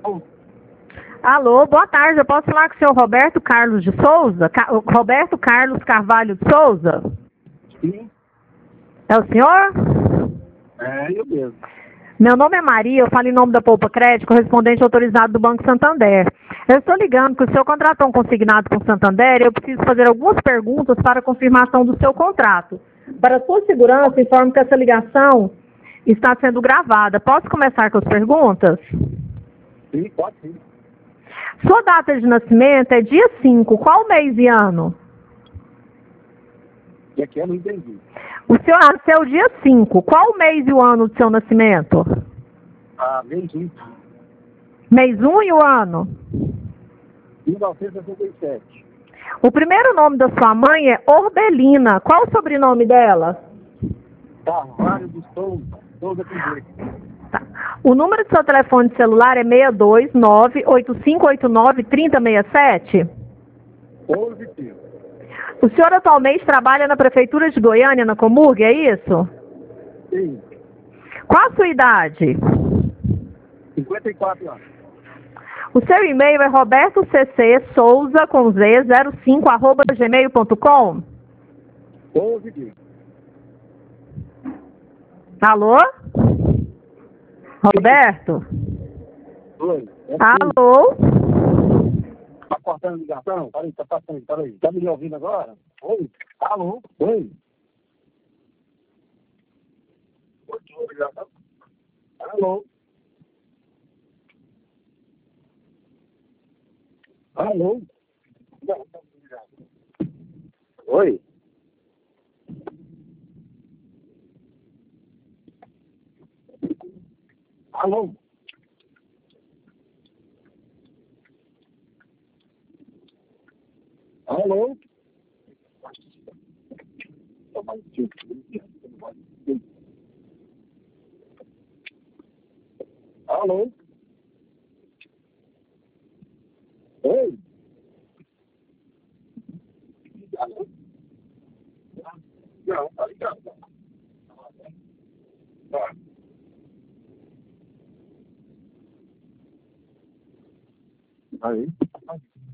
Alô, boa tarde. Eu posso falar com o senhor Roberto Carlos de Souza? Roberto Carlos Carvalho de Souza? Sim. É o senhor? É, eu mesmo. Meu nome é Maria, eu falo em nome da Poupa Crédito, correspondente autorizado do Banco Santander. Eu estou ligando que o senhor contratou um consignado com o Santander e eu preciso fazer algumas perguntas para confirmação do seu contrato. Para sua segurança, informo que essa ligação está sendo gravada. Posso começar com as perguntas? Sim, pode sim. Sua data de nascimento é dia 5. Qual mês e ano? E aqui eu não entendi. O senhor nasceu dia 5. Qual mês e o ano do seu nascimento? Mês 1, Mês 1 e o ano? 1967. O primeiro nome da sua mãe é Orbelina. Qual o sobrenome dela? Carvalho de Souza. Souza com Z. Tá. O número do seu telefone de celular é 629-8589-3067? Positivo. O senhor atualmente trabalha na Prefeitura de Goiânia, na Comurg, é isso? Sim. Qual a sua idade? 54 anos. O seu e-mail é robertoccsouza, com Z, 05@gmail.com? Positivo. Alô? Roberto? Oi. Alô? Tá cortando a ligação? Peraí, tá passando, peraí. Tá me ouvindo agora? Oi? Alô? Oi? Cortou a ligação? Alô? Alô? Não, tá ligado. Oi? Alô? Alô? Alô? Oi? Alô? Não, tá ligado. Tá. Aí.